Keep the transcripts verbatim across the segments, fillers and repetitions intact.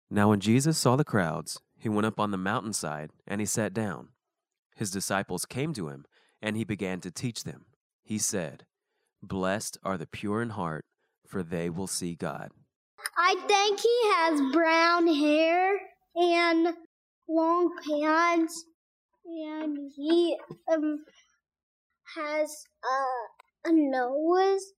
Now when Jesus saw the crowds, he went up on the mountainside, and he sat down. His disciples came to him, and he began to teach them. He said, "Blessed are the pure in heart, for they will see God." I think he has brown hair and long pants, and he um has a, a nose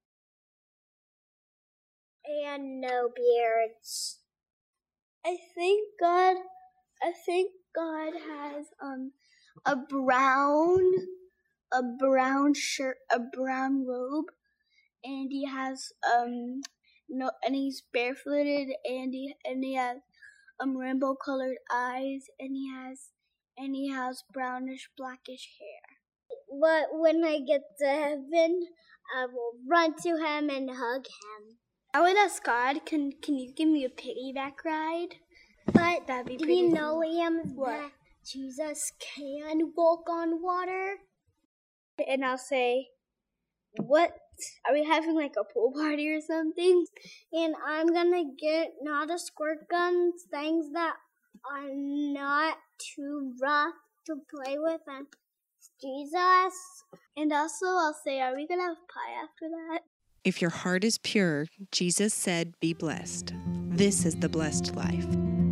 and no beards. I think God, I think God has um a brown, a brown shirt, a brown robe, and he has um no, and he's barefooted, and he and he has um rainbow colored eyes, and he has and he has brownish blackish hair. But when I get to heaven, I will run to him and hug him. I would ask God, can can you give me a piggyback ride? But That'd be do you know, Liam, that Jesus can walk on water? And I'll say, what? Are we having like a pool party or something? And I'm gonna get not a squirt gun, things that are not too rough to play with, and Jesus. And also I'll say, are we gonna have pie after that? If your heart is pure, Jesus said, be blessed. This is the blessed life.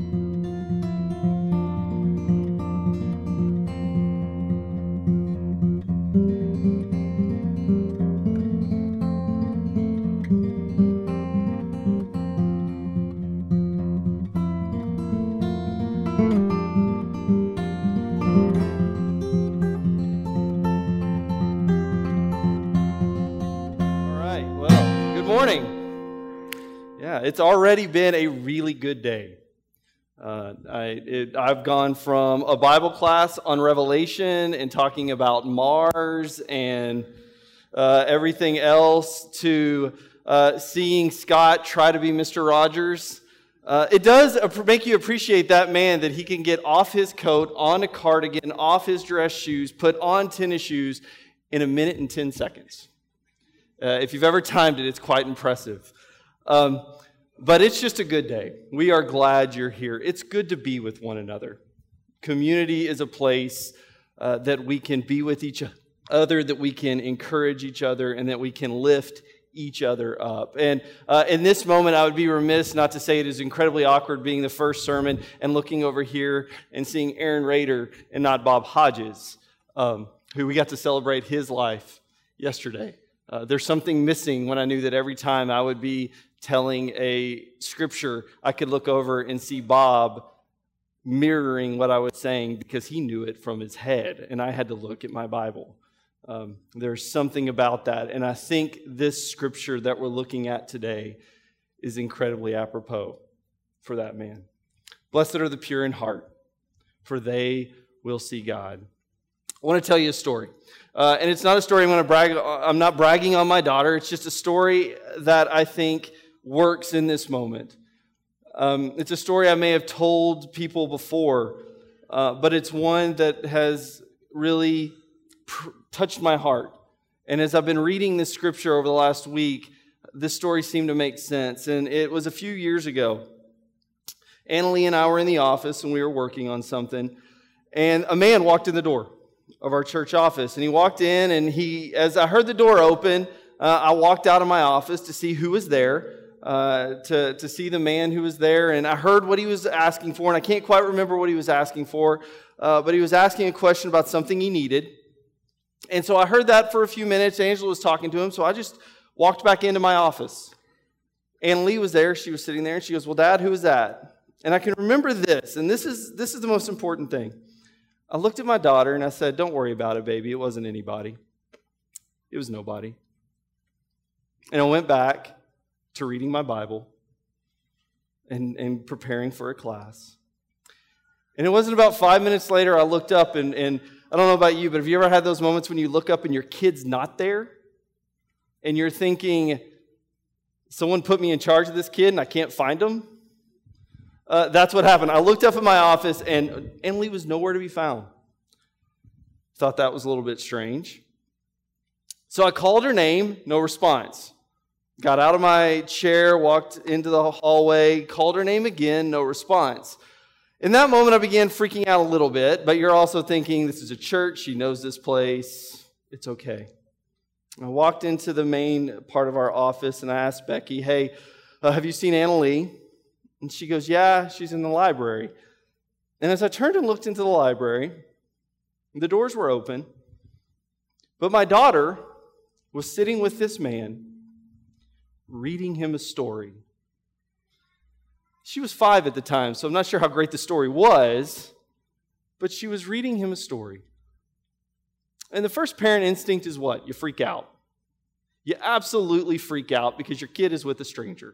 It's already been a really good day. Uh, I, it, I've gone from a Bible class on Revelation and talking about Mars and uh, everything else to uh, seeing Scott try to be Mister Rogers. Uh, it does make you appreciate that man, that he can get off his coat, on a cardigan, off his dress shoes, put on tennis shoes in a minute and ten seconds. Uh, if you've ever timed it, it's quite impressive. Um, But it's just a good day. We are glad you're here. It's good to be with one another. Community is a place uh, that we can be with each other, that we can encourage each other, and that we can lift each other up. And uh, in this moment, I would be remiss not to say it is incredibly awkward being the first sermon and looking over here and seeing Aaron Rader and not Bob Hodges, um, who we got to celebrate his life yesterday. Uh, there's something missing when I knew that every time I would be telling a scripture, I could look over and see Bob mirroring what I was saying, because he knew it from his head, and I had to look at my Bible. Um, there's something about that, and I think this scripture that we're looking at today is incredibly apropos for that man. Blessed are the pure in heart, for they will see God. I want to tell you a story. Uh, and it's not a story I'm going to brag. I'm not bragging on my daughter. It's just a story that I think works in this moment. Um, it's a story I may have told people before, uh, but it's one that has really pr- touched my heart. And as I've been reading this scripture over the last week, this story seemed to make sense. And it was a few years ago. Annalie and I were in the office, and we were working on something. And a man walked in the door of our church office. And he walked in, and he, as I heard the door open, uh, I walked out of my office to see who was there. Uh, to, to see the man who was there, and I heard what he was asking for, and I can't quite remember what he was asking for, uh, but he was asking a question about something he needed. And so I heard that for a few minutes. Angela was talking to him, so I just walked back into my office. Annalie was there. She was sitting there, and she goes, "Well, Dad, who is that?" And I can remember this, and this is this is the most important thing. I looked at my daughter, and I said, "Don't worry about it, baby. It wasn't anybody. It was nobody." And I went back to reading my Bible and, and preparing for a class. And it wasn't about five minutes later, I looked up, and, and I don't know about you, but have you ever had those moments when you look up and your kid's not there? And you're thinking, someone put me in charge of this kid and I can't find him? Uh, that's what happened. I looked up in my office, and Emily was nowhere to be found. Thought that was a little bit strange. So I called her name, no response. Got out of my chair, walked into the hallway, called her name again, no response. In that moment, I began freaking out a little bit, but you're also thinking, this is a church, she knows this place, it's okay. I walked into the main part of our office, and I asked Becky, hey, uh, have you seen Annalee? And she goes, yeah, she's in the library. And as I turned and looked into the library, the doors were open, but my daughter was sitting with this man, reading him a story. She was five at the time, so I'm not sure how great the story was, but she was reading him a story. And the first parent instinct is what? You freak out. You absolutely freak out because your kid is with a stranger.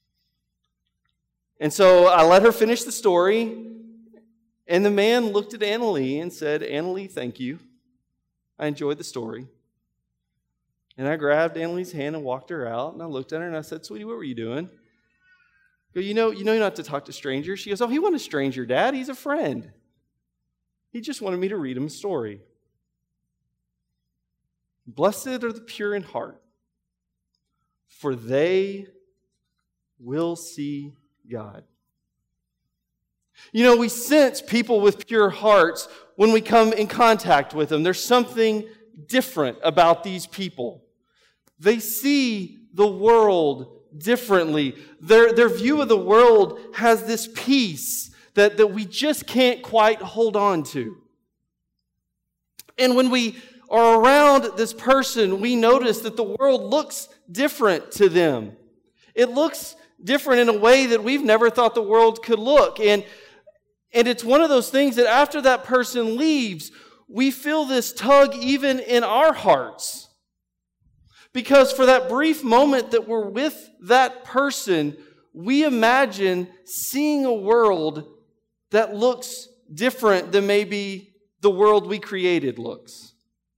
And so I let her finish the story, and the man looked at Annalee and said, Annalee, thank you. I enjoyed the story. And I grabbed Annalee's hand and walked her out, and I looked at her and I said, sweetie, what were you doing? I go, you know, you know you're not to talk to strangers. She goes, oh, he wasn't a stranger, Dad. He's a friend. He just wanted me to read him a story. Blessed are the pure in heart, for they will see God. You know, we sense people with pure hearts when we come in contact with them. There's something different about these people. They see the world differently. Their, their view of the world has this peace that, that we just can't quite hold on to. And when we are around this person, we notice that the world looks different to them. It looks different in a way that we've never thought the world could look. And, and it's one of those things that after that person leaves, we feel this tug even in our hearts. Because for that brief moment that we're with that person, we imagine seeing a world that looks different than maybe the world we created looks.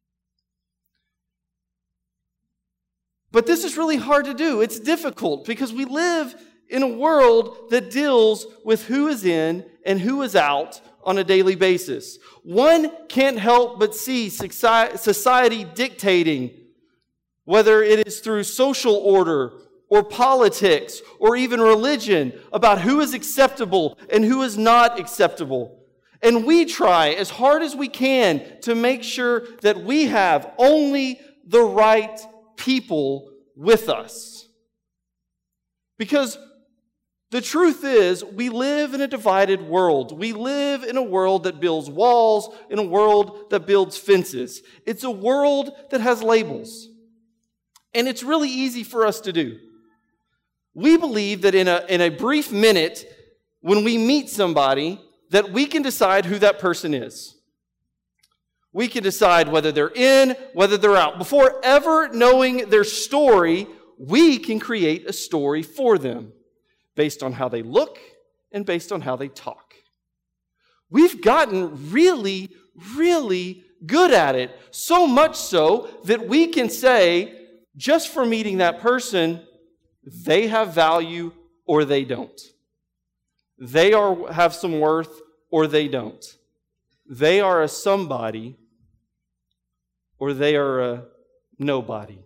But this is really hard to do. It's difficult because we live in a world that deals with who is in and who is out on a daily basis. One can't help but see society dictating, whether it is through social order or politics or even religion, about who is acceptable and who is not acceptable. And we try as hard as we can to make sure that we have only the right people with us. Because the truth is, we live in a divided world. We live in a world that builds walls, in a world that builds fences. It's a world that has labels. And it's really easy for us to do. We believe that in a, in a brief minute, when we meet somebody, that we can decide who that person is. We can decide whether they're in, whether they're out. Before ever knowing their story, we can create a story for them based on how they look and based on how they talk. We've gotten really, really good at it, so much so that we can say, just for meeting that person, they have value or they don't. They are have some worth or they don't. They are a somebody or they are a nobody.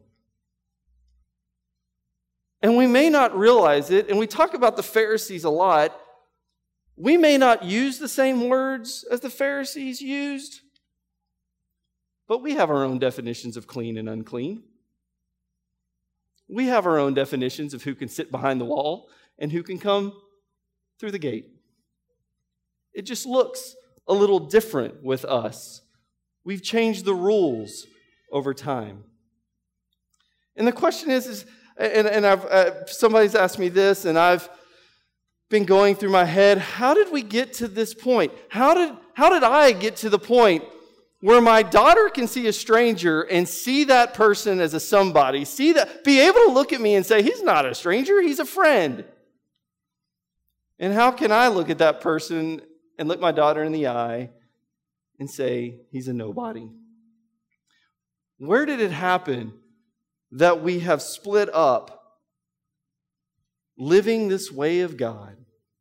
And we may not realize it, and we talk about the Pharisees a lot. We may not use the same words as the Pharisees used, but we have our own definitions of clean and unclean. We have our own definitions of who can sit behind the wall and who can come through the gate. It just looks a little different with us. We've changed the rules over time. And the question is, is and, and I've uh, somebody's asked me this, and I've been going through my head, how did we get to this point? How did, how did I get to the point where my daughter can see a stranger and see that person as a somebody, see that, be able to look at me and say, he's not a stranger, he's a friend. And how can I look at that person and look my daughter in the eye and say, he's a nobody? Where did it happen that we have split up living this way of God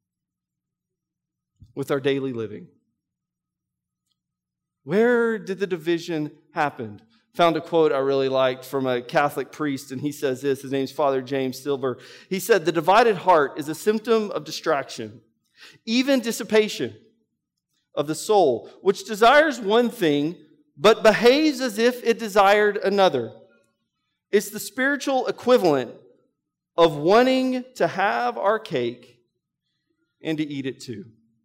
with our daily living? Where did the division happen? Found a quote I really liked from a Catholic priest, and he says this. His name's Father James Silver. He said, "The divided heart is a symptom of distraction, even dissipation of the soul, which desires one thing, but behaves as if it desired another. It's the spiritual equivalent of wanting to have our cake and to eat it too."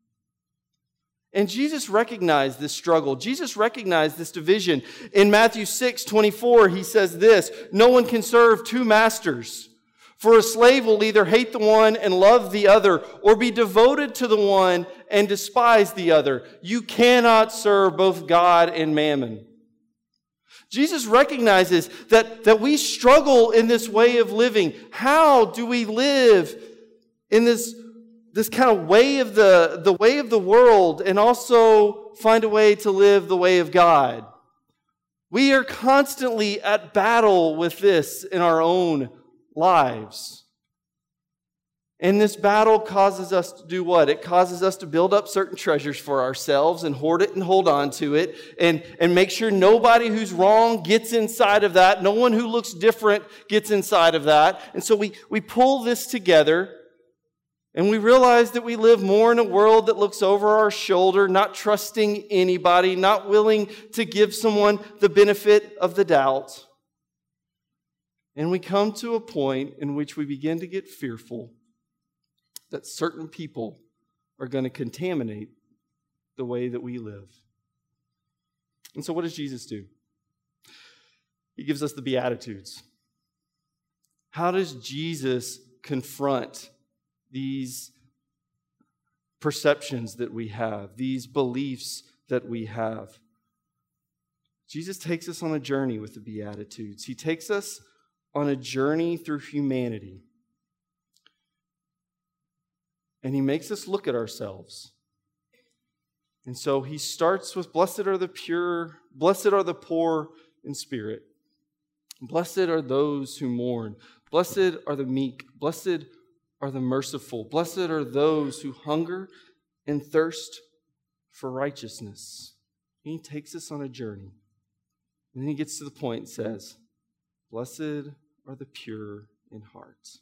And Jesus recognized this struggle. Jesus recognized this division. In Matthew six twenty-four, he says this, "No one can serve two masters, for a slave will either hate the one and love the other, or be devoted to the one and despise the other. You cannot serve both God and mammon." Jesus recognizes that, that we struggle in this way of living. How do we live in this This kind of way of the, the way of the world and also find a way to live the way of God? We are constantly at battle with this in our own lives. And this battle causes us to do what? It causes us to build up certain treasures for ourselves and hoard it and hold on to it and, and make sure nobody who's wrong gets inside of that. No one who looks different gets inside of that. And so we, we pull this together. And we realize that we live more in a world that looks over our shoulder, not trusting anybody, not willing to give someone the benefit of the doubt. And we come to a point in which we begin to get fearful that certain people are going to contaminate the way that we live. And so what does Jesus do? He gives us the Beatitudes. How does Jesus confront these perceptions that we have, these beliefs that we have? Jesus takes us on a journey with the Beatitudes. He takes us on a journey through humanity. And he makes us look at ourselves. And so he starts with, "Blessed are the pure, blessed are the poor in spirit. Blessed are those who mourn. Blessed are the meek. Blessed are the merciful. Blessed are those who hunger and thirst for righteousness." And he takes us on a journey. And then he gets to the point and says, "Blessed are the pure in heart."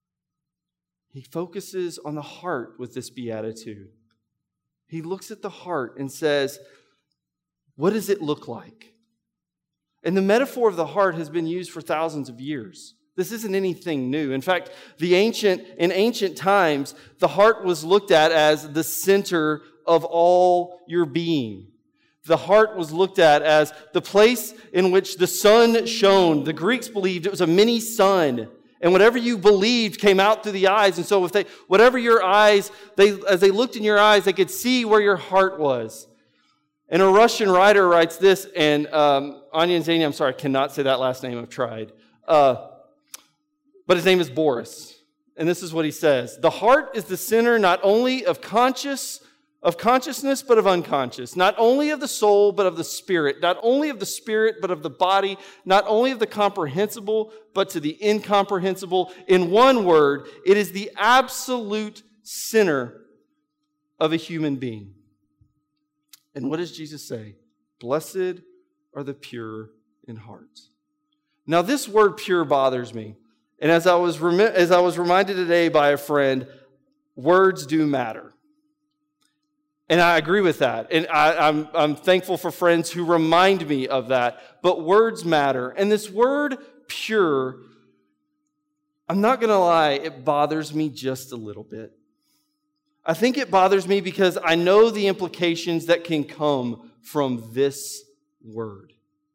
He focuses on the heart with this beatitude. He looks at the heart and says, what does it look like? And the metaphor of the heart has been used for thousands of years. This isn't anything new. In fact, the ancient in ancient times, the heart was looked at as the center of all your being. The heart was looked at as the place in which the sun shone. The Greeks believed it was a mini sun, and whatever you believed came out through the eyes. And so, if they, whatever your eyes, they as they looked in your eyes, they could see where your heart was. And a Russian writer writes this, and um, Onion Zany, I'm sorry, I cannot say that last name. I've tried. Uh, But his name is Boris. And this is what he says. "The heart is the center not only of conscious, of consciousness, but of unconscious. Not only of the soul, but of the spirit. Not only of the spirit, but of the body. Not only of the comprehensible, but to the incomprehensible. In one word, it is the absolute center of a human being." And what does Jesus say? Blessed are the pure in heart. Now, this word pure bothers me. And as I was rem- as I was reminded today by a friend, words do matter. And I agree with that. And I, I'm, I'm thankful for friends who remind me of that. But words matter. And this word pure, I'm not going to lie, it bothers me just a little bit. I think it bothers me because I know the implications that can come from this word.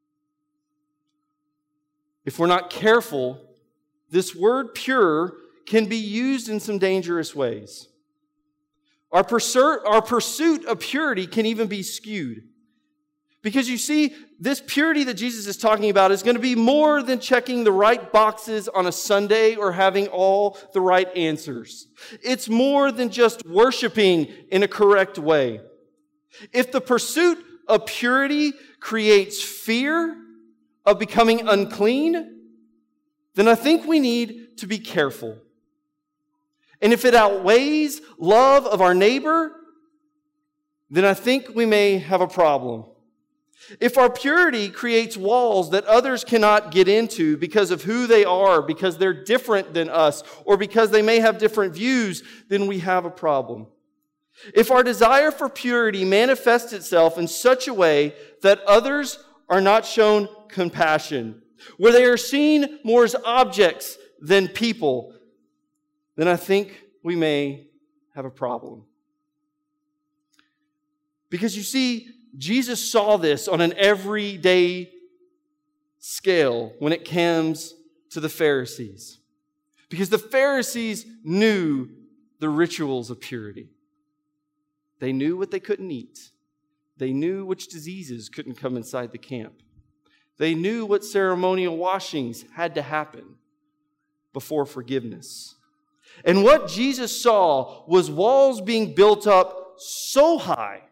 If we're not careful, this word pure can be used in some dangerous ways. Our pursuit, our pursuit of purity can even be skewed. Because you see, this purity that Jesus is talking about is going to be more than checking the right boxes on a Sunday or having all the right answers. It's more than just worshiping in a correct way. If the pursuit of purity creates fear of becoming unclean, then I think we need to be careful. And if it outweighs love of our neighbor, then I think we may have a problem. If our purity creates walls that others cannot get into because of who they are, because they're different than us, or because they may have different views, then we have a problem. If our desire for purity manifests itself in such a way that others are not shown compassion, where they are seen more as objects than people, then I think we may have a problem. Because you see, Jesus saw this on an everyday scale when it comes to the Pharisees. Because the Pharisees knew the rituals of purity. They knew what they couldn't eat. They knew which diseases couldn't come inside the camp. They knew what ceremonial washings had to happen before forgiveness. And what Jesus saw was walls being built up so high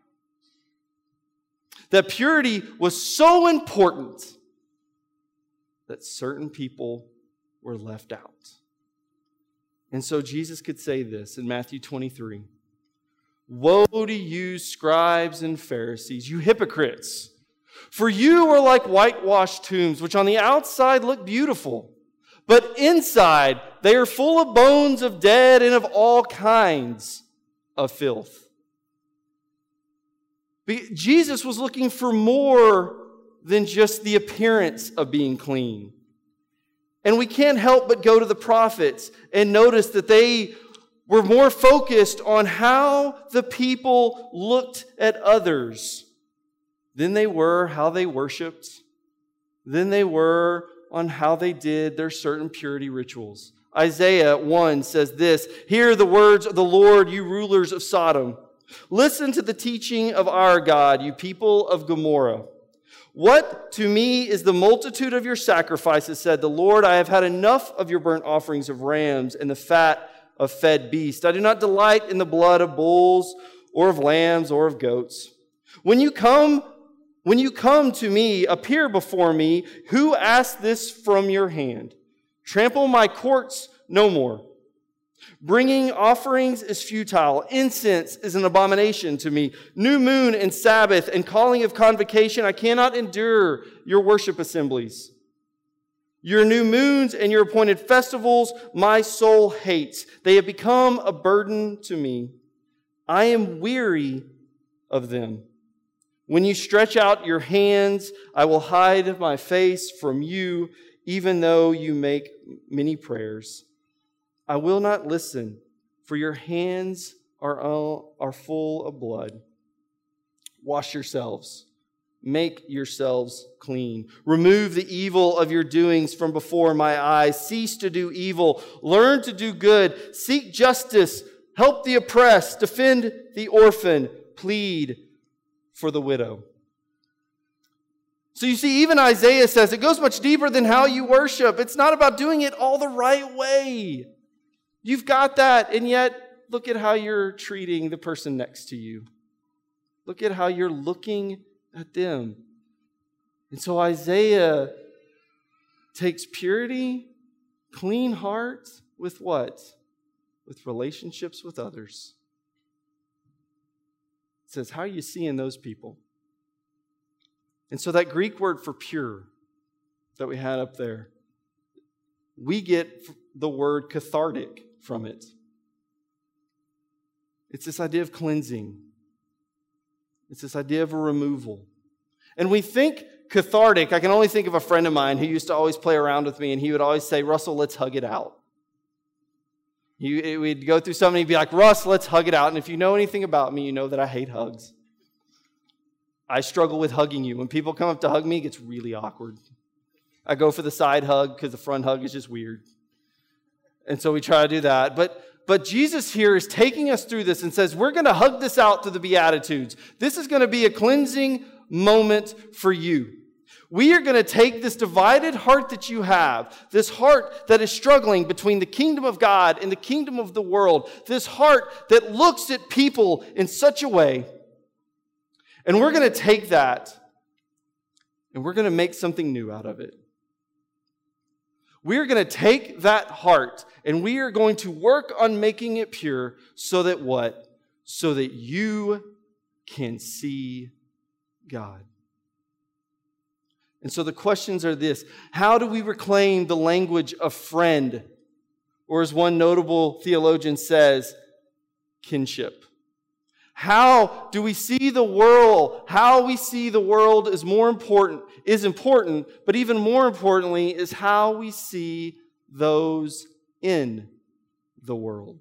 that purity was so important that certain people were left out. And so Jesus could say this in Matthew twenty-three. Woe to you, scribes and Pharisees, you hypocrites! For you are like whitewashed tombs, which on the outside look beautiful, but inside they are full of bones of dead and of all kinds of filth. Jesus was looking for more than just the appearance of being clean. And we can't help but go to the prophets and notice that they were more focused on how the people looked at others than they were how they worshiped, than they were on how they did their certain purity rituals. Isaiah one says this, "Hear the words of the Lord, you rulers of Sodom. Listen to the teaching of our God, you people of Gomorrah. What to me is the multitude of your sacrifices, said the Lord. I have had enough of your burnt offerings of rams and the fat of fed beasts. I do not delight in the blood of bulls or of lambs or of goats. When you come, when you come to me, appear before me. Who asked this from your hand? Trample my courts no more. Bringing offerings is futile. Incense is an abomination to me. New moon and Sabbath and calling of convocation, I cannot endure your worship assemblies. Your new moons and your appointed festivals, my soul hates. They have become a burden to me. I am weary of them. When you stretch out your hands, I will hide my face from you, even though you make many prayers. I will not listen, for your hands are, all, are full of blood. Wash yourselves. Make yourselves clean. Remove the evil of your doings from before my eyes. Cease to do evil. Learn to do good. Seek justice. Help the oppressed. Defend the orphan. Plead for the widow." So you see, even Isaiah says it goes much deeper than how you worship. It's not about doing it all the right way. You've got that, and yet look at how you're treating the person next to you. Look at how you're looking at them. And so Isaiah takes purity, clean heart with what? With relationships with others. It says, how are you seeing those people? And so that Greek word for pure that we had up there, we get the word cathartic from it. It's this idea of cleansing. It's this idea of a removal. And we think cathartic. I can only think of a friend of mine who used to always play around with me, and he would always say, "Russell, let's hug it out." He, we'd go through something, he'd be like, "Russ, let's hug it out." And if you know anything about me, you know that I hate hugs. I struggle with hugging you. When people come up to hug me, it gets really awkward. I go for the side hug because the front hug is just weird. And so we try to do that. But But Jesus here is taking us through this and says, we're going to hug this out to the Beatitudes. This is going to be a cleansing moment for you. We are going to take this divided heart that you have, this heart that is struggling between the kingdom of God and the kingdom of the world, this heart that looks at people in such a way, and we're going to take that and we're going to make something new out of it. We're going to take that heart and we are going to work on making it pure so that what? So that you can see God. And so the questions are this: how do we reclaim the language of friend? Or as one notable theologian says, kinship. How do we see the world? How we see the world is more important, is important, but even more importantly is how we see those in the world.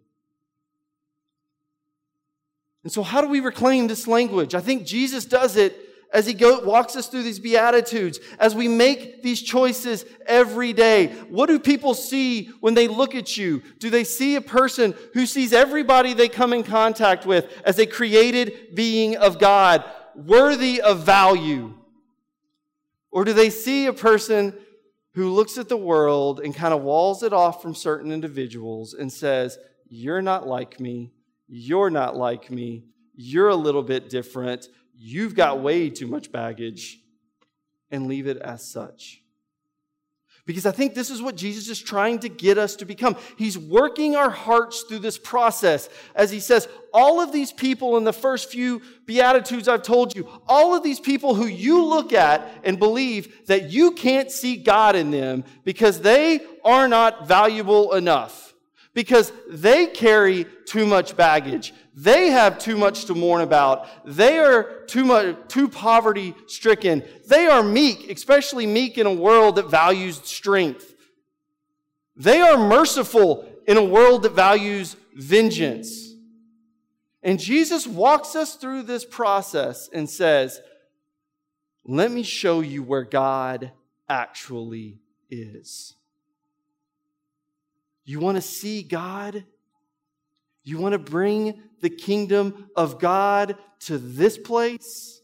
And so how do we reclaim this language? I think Jesus does it as he go, walks us through these Beatitudes, as we make these choices every day. What do people see when they look at you? Do they see a person who sees everybody they come in contact with as a created being of God, worthy of value? Or do they see a person who looks at the world and kind of walls it off from certain individuals and says, you're not like me, you're not like me, you're a little bit different, you've got way too much baggage, and leave it as such? Because I think this is what Jesus is trying to get us to become. He's working our hearts through this process as he says, all of these people in the first few Beatitudes I've told you, all of these people who you look at and believe that you can't see God in them because they are not valuable enough, because they carry too much baggage. They have too much to mourn about. They are too much, too poverty-stricken. They are meek, especially meek in a world that values strength. They are merciful in a world that values vengeance. And Jesus walks us through this process and says, let me show you where God actually is. You want to see God? You want to bring the kingdom of God to this place?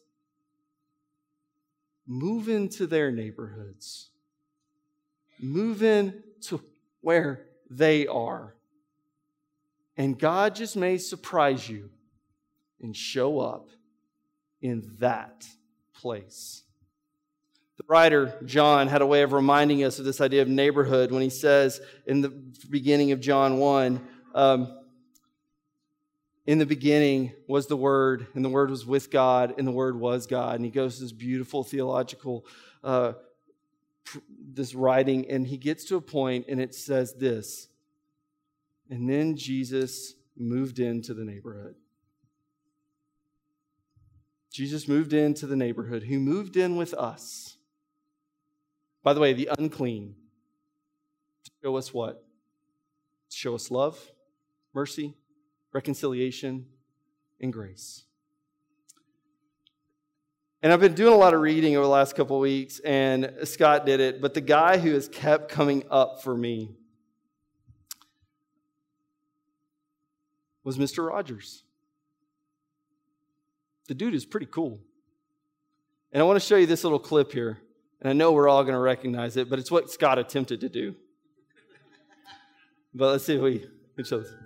Move into their neighborhoods. Move into where they are. And God just may surprise you and show up in that place. The writer, John, had a way of reminding us of this idea of neighborhood when he says in the beginning of John one, um, in the beginning was the Word, and the Word was with God, and the Word was God. And he goes to this beautiful theological, uh, this writing, and he gets to a point, and it says this, and then Jesus moved into the neighborhood. Jesus moved into the neighborhood. He moved in with us. By the way, the unclean, to show us what? To show us love, mercy, reconciliation, and grace. And I've been doing a lot of reading over the last couple of weeks, and Scott did it, but the guy who has kept coming up for me was Mister Rogers. The dude is pretty cool. And I want to show you this little clip here. And I know we're all going to recognize it, but it's what Scott attempted to do. But let's see if we can show this.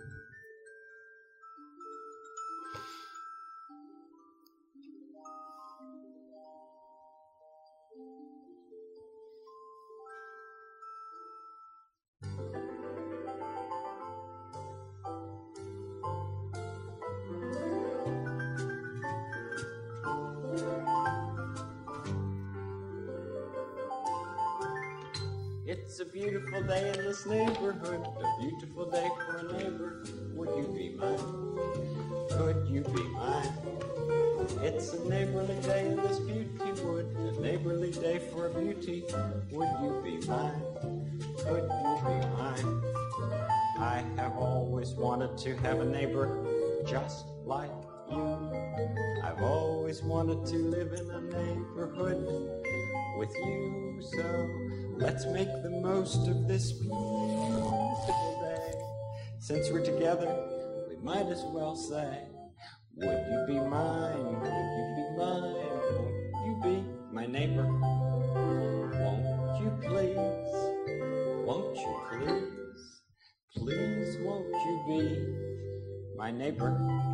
It's a beautiful day in this neighborhood, a beautiful day for a neighbor. Would you be mine? Could you be mine? It's a neighborly day in this beauty wood, a neighborly day for a beauty. Would you be mine? Could you be mine? I have always wanted to have a neighbor just like you. I've always wanted to live in a neighborhood with you, so let's make the most of this beautiful day. Since we're together, we might as well say, would you be mine? Would you be mine? Won't you be my neighbor? Won't you please? Won't you please? Please won't you be my neighbor?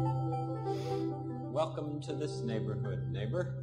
Welcome to this neighborhood, neighbor.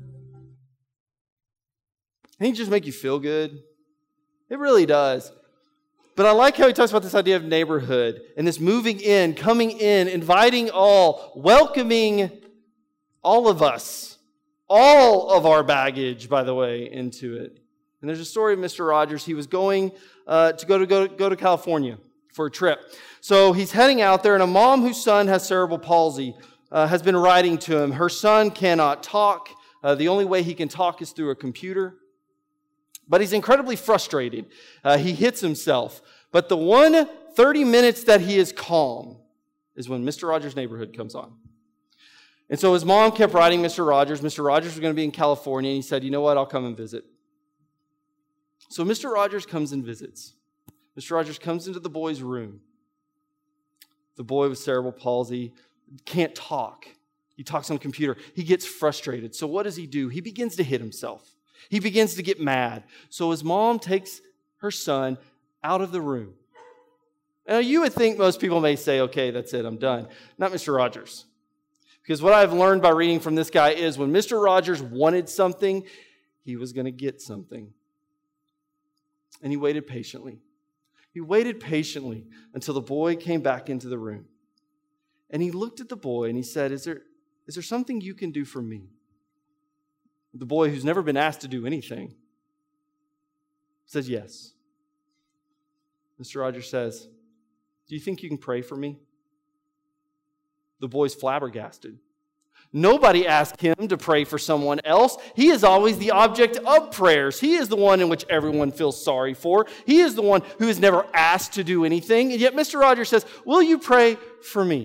I think it just make you feel good. It really does. But I like how he talks about this idea of neighborhood and this moving in, coming in, inviting all, welcoming all of us, all of our baggage, by the way, into it. And there's a story of Mister Rogers. He was going uh, to go to go, go to California for a trip. So he's heading out there, and a mom whose son has cerebral palsy uh, has been writing to him. Her son cannot talk. Uh, the only way he can talk is through a computer. But he's incredibly frustrated. Uh, he hits himself. But the one thirty minutes that he is calm is when Mister Rogers' Neighborhood comes on. And so his mom kept writing Mister Rogers. Mister Rogers was going to be in California, and he said, you know what, I'll come and visit. So Mister Rogers comes and visits. Mister Rogers comes into the boy's room. The boy with cerebral palsy can't talk. He talks on the computer. He gets frustrated. So what does he do? He begins to hit himself. He begins to get mad. So his mom takes her son out of the room. Now, you would think most people may say, okay, that's it, I'm done. Not Mister Rogers. Because what I've learned by reading from this guy is when Mister Rogers wanted something, he was going to get something. And he waited patiently. He waited patiently until the boy came back into the room. And he looked at the boy and he said, is there, is there something you can do for me? The boy, who's never been asked to do anything, says yes. Mister Rogers says, do you think you can pray for me? The boy's flabbergasted. Nobody asked him to pray for someone else. He is always the object of prayers. He is the one in which everyone feels sorry for. He is the one who is never asked to do anything. And yet Mister Rogers says, will you pray for me?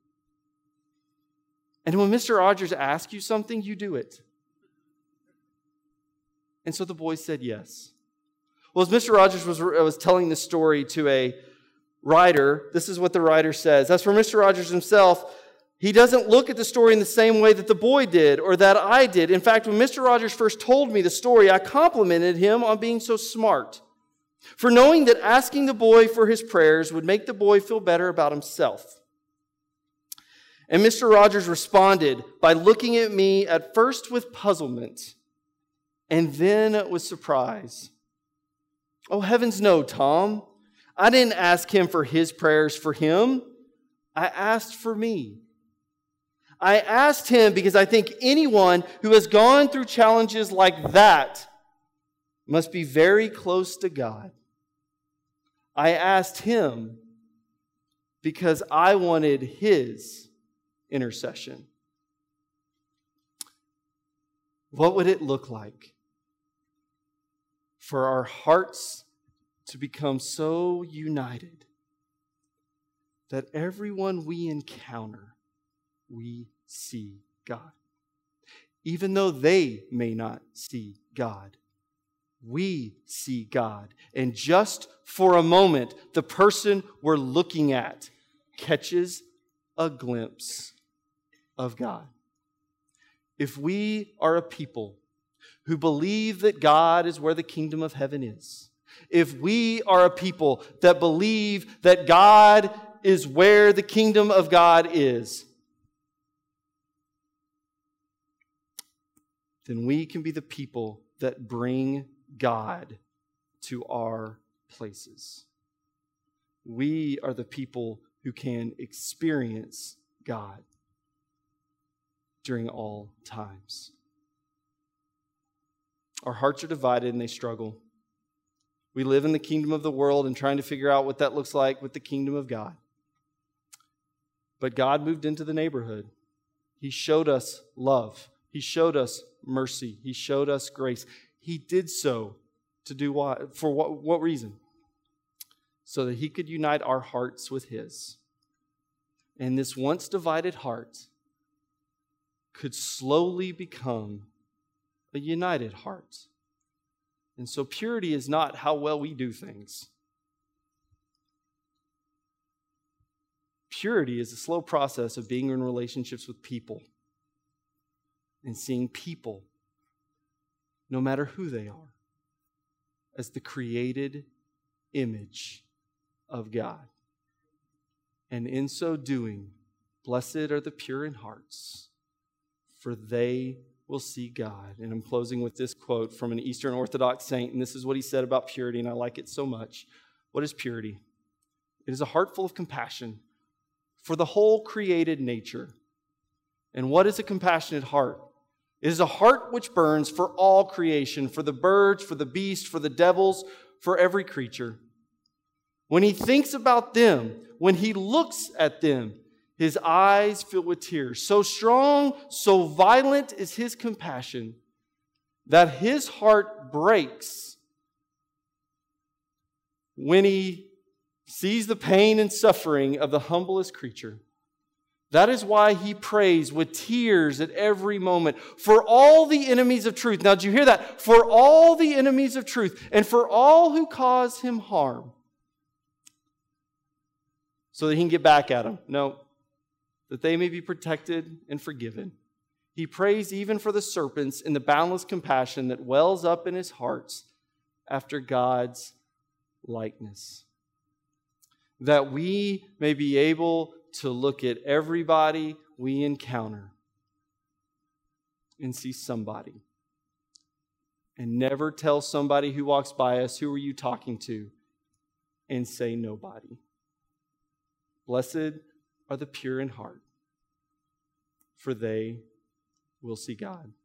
And when Mister Rogers asks you something, you do it. And so the boy said yes. Well, as Mister Rogers was, was telling this story to a writer, this is what the writer says. As for Mister Rogers himself, he doesn't look at the story in the same way that the boy did or that I did. In fact, when Mister Rogers first told me the story, I complimented him on being so smart, for knowing that asking the boy for his prayers would make the boy feel better about himself. And Mister Rogers responded by looking at me at first with puzzlement and then with surprise. Oh, heavens no, Tom. I didn't ask him for his prayers for him. I asked for me. I asked him because I think anyone who has gone through challenges like that must be very close to God. I asked him because I wanted his intercession. What would it look like for our hearts to become so united that everyone we encounter, we see God? Even though they may not see God, we see God. And just for a moment, the person we're looking at catches a glimpse of God. If we are a people who believe that God is where the kingdom of heaven is, if we are a people that believe that God is where the kingdom of God is, then we can be the people that bring God to our places. We are the people who can experience God during all times. Our hearts are divided and they struggle. We live in the kingdom of the world and trying to figure out what that looks like with the kingdom of God. But God moved into the neighborhood. He showed us love. He showed us mercy. He showed us grace. He did so to do what? For what, what reason? So that He could unite our hearts with His. And this once divided heart could slowly become a united heart. And so purity is not how well we do things. Purity is a slow process of being in relationships with people and seeing people, no matter who they are, as the created image of God. And in so doing, blessed are the pure in hearts, for they will see God. And I'm closing with this quote from an Eastern Orthodox saint, and this is what he said about purity, and I like it so much. What is purity? It is a heart full of compassion for the whole created nature. And what is a compassionate heart? It is a heart which burns for all creation, for the birds, for the beasts, for the devils, for every creature. When he thinks about them, when he looks at them, his eyes fill with tears. So strong, so violent is his compassion that his heart breaks when he sees the pain and suffering of the humblest creature. That is why he prays with tears at every moment for all the enemies of truth. Now, did you hear that? For all the enemies of truth and for all who cause him harm. So that he can get back at them. No, that they may be protected and forgiven. He prays even for the serpents in the boundless compassion that wells up in his heart after God's likeness. That we may be able to look at everybody we encounter and see somebody. And never tell somebody who walks by us, who are you talking to? And say nobody. Blessed are the pure in heart, for they will see God.